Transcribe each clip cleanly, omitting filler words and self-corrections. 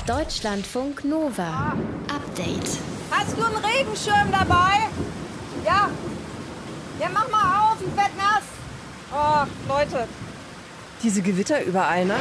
Deutschlandfunk Nova. Update. Hast du einen Regenschirm dabei? Ja. Ja, mach mal auf, ich werd nass. Oh, Leute. Diese Gewitter überall, ne?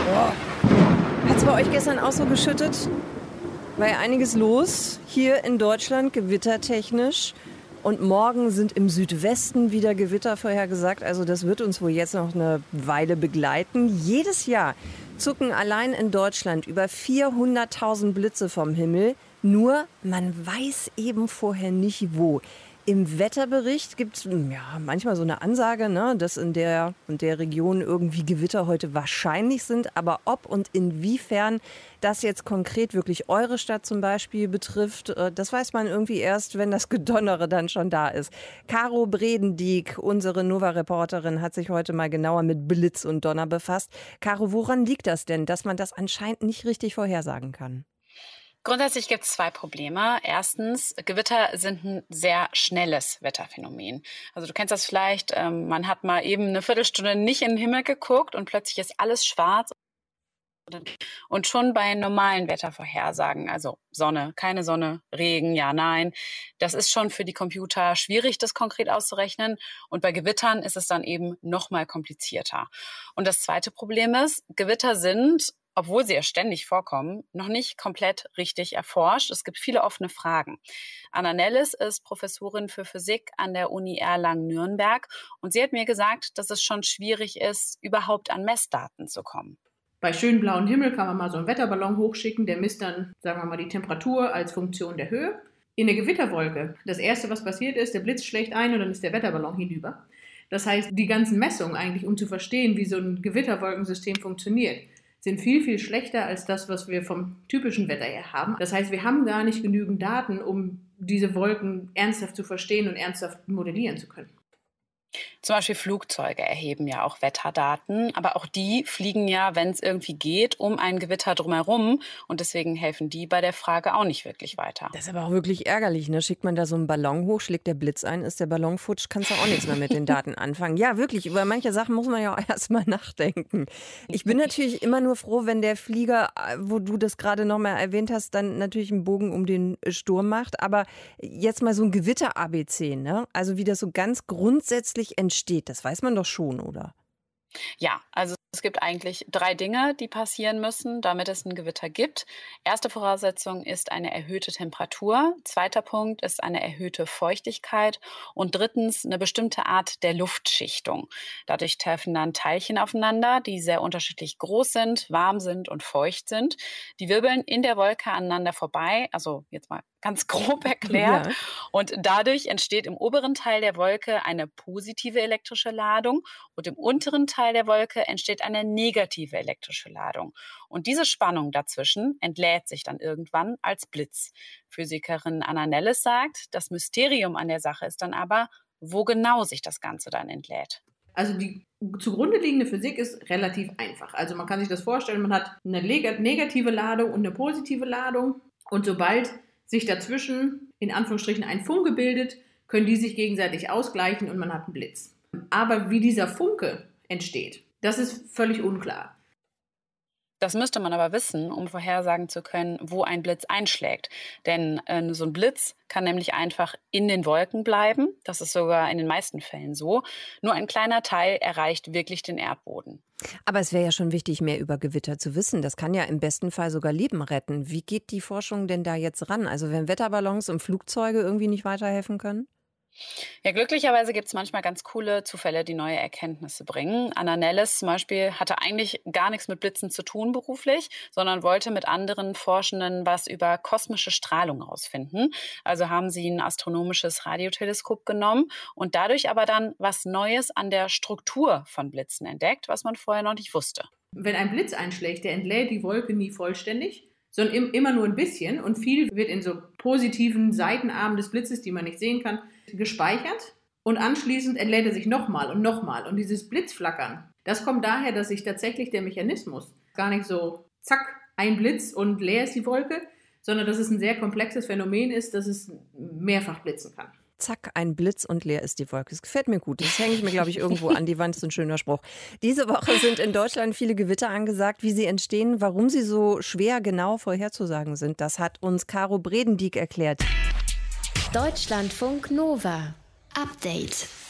Hat's bei euch gestern auch so geschüttet? War ja einiges los hier in Deutschland, gewittertechnisch. Und morgen sind im Südwesten wieder Gewitter vorhergesagt. Also das wird uns wohl jetzt noch eine Weile begleiten. Jedes Jahr zucken allein in Deutschland über 400.000 Blitze vom Himmel. Nur man weiß eben vorher nicht wo. Im Wetterbericht gibt es manchmal so eine Ansage, ne, dass in der und der Region irgendwie Gewitter heute wahrscheinlich sind. Aber ob und inwiefern das jetzt konkret wirklich eure Stadt zum Beispiel betrifft, das weiß man irgendwie erst, wenn das Gedonnere dann schon da ist. Caro Bredendieck, unsere Nova-Reporterin, hat sich heute mal genauer mit Blitz und Donner befasst. Caro, woran liegt das denn, dass man das anscheinend nicht richtig vorhersagen kann? Grundsätzlich gibt es zwei Probleme. Erstens, Gewitter sind ein sehr schnelles Wetterphänomen. Also du kennst das vielleicht, man hat mal eben eine Viertelstunde nicht in den Himmel geguckt und plötzlich ist alles schwarz. Und schon bei normalen Wettervorhersagen, also Sonne, keine Sonne, Regen, ja, nein, das ist schon für die Computer schwierig, das konkret auszurechnen. Und bei Gewittern ist es dann eben noch mal komplizierter. Und das zweite Problem ist, Gewitter sind, obwohl sie ja ständig vorkommen, noch nicht komplett richtig erforscht. Es gibt viele offene Fragen. Anna Nellis ist Professorin für Physik an der Uni Erlangen-Nürnberg und sie hat mir gesagt, dass es schon schwierig ist, überhaupt an Messdaten zu kommen. Bei schönem blauen Himmel kann man mal so einen Wetterballon hochschicken, der misst dann, sagen wir mal, die Temperatur als Funktion der Höhe. In der Gewitterwolke, das Erste, was passiert ist, der Blitz schlägt ein und dann ist der Wetterballon hinüber. Das heißt, die ganzen Messungen eigentlich, um zu verstehen, wie so ein Gewitterwolkensystem funktioniert, sind viel, viel schlechter als das, was wir vom typischen Wetter her haben. Das heißt, wir haben gar nicht genügend Daten, um diese Wolken ernsthaft zu verstehen und ernsthaft modellieren zu können. Zum Beispiel Flugzeuge erheben ja auch Wetterdaten, aber auch die fliegen ja, wenn es irgendwie geht, um ein Gewitter drumherum und deswegen helfen die bei der Frage auch nicht wirklich weiter. Das ist aber auch wirklich ärgerlich, ne? Schickt man da so einen Ballon hoch, schlägt der Blitz ein, ist der Ballon futsch, kannst du auch nichts mehr mit den Daten anfangen. Ja, wirklich, über manche Sachen muss man ja auch erst mal nachdenken. Ich bin natürlich immer nur froh, wenn der Flieger, wo du das gerade noch mal erwähnt hast, dann natürlich einen Bogen um den Sturm macht, aber jetzt mal so ein Gewitter-ABC, ne? Also wie das so ganz grundsätzlich entsteht, das weiß man doch schon, oder? Ja, also es gibt eigentlich 3 Dinge, die passieren müssen, damit es ein Gewitter gibt. Erste Voraussetzung ist eine erhöhte Temperatur. Zweiter Punkt ist eine erhöhte Feuchtigkeit. Und drittens eine bestimmte Art der Luftschichtung. Dadurch treffen dann Teilchen aufeinander, die sehr unterschiedlich groß sind, warm sind und feucht sind. Die wirbeln in der Wolke aneinander vorbei, also jetzt mal ganz grob erklärt. Ja. Und dadurch entsteht im oberen Teil der Wolke eine positive elektrische Ladung und im unteren Teil der Wolke entsteht eine negative elektrische Ladung. Und diese Spannung dazwischen entlädt sich dann irgendwann als Blitz. Physikerin Anna Nellis sagt, das Mysterium an der Sache ist dann aber, wo genau sich das Ganze dann entlädt. Also die zugrunde liegende Physik ist relativ einfach. Also man kann sich das vorstellen, man hat eine negative Ladung und eine positive Ladung und sobald sich dazwischen in Anführungsstrichen ein Funke bildet, können die sich gegenseitig ausgleichen und man hat einen Blitz. Aber wie dieser Funke entsteht, das ist völlig unklar. Das müsste man aber wissen, um vorhersagen zu können, wo ein Blitz einschlägt. Denn so ein Blitz kann nämlich einfach in den Wolken bleiben. Das ist sogar in den meisten Fällen so. Nur ein kleiner Teil erreicht wirklich den Erdboden. Aber es wäre ja schon wichtig, mehr über Gewitter zu wissen. Das kann ja im besten Fall sogar Leben retten. Wie geht die Forschung denn da jetzt ran? Also wenn Wetterballons und Flugzeuge irgendwie nicht weiterhelfen können? Ja, glücklicherweise gibt es manchmal ganz coole Zufälle, die neue Erkenntnisse bringen. Anna Nellis zum Beispiel hatte eigentlich gar nichts mit Blitzen zu tun beruflich, sondern wollte mit anderen Forschenden was über kosmische Strahlung herausfinden. Also haben sie ein astronomisches Radioteleskop genommen und dadurch aber dann was Neues an der Struktur von Blitzen entdeckt, was man vorher noch nicht wusste. Wenn ein Blitz einschlägt, der entlädt die Wolke nie vollständig, sondern immer nur ein bisschen und viel wird in so positiven Seitenarmen des Blitzes, die man nicht sehen kann, gespeichert und anschließend entlädt er sich nochmal und nochmal. Und dieses Blitzflackern, das kommt daher, dass sich tatsächlich der Mechanismus gar nicht so zack, ein Blitz und leer ist die Wolke, sondern dass es ein sehr komplexes Phänomen ist, dass es mehrfach blitzen kann. zack, ein Blitz und leer ist die Wolke. Das gefällt mir gut. Das hänge ich mir, glaube ich, irgendwo an die Wand. Das ist ein schöner Spruch. Diese Woche sind in Deutschland viele Gewitter angesagt. Wie sie entstehen, warum sie so schwer genau vorherzusagen sind, das hat uns Caro Bredendieck erklärt. Deutschlandfunk Nova. Update.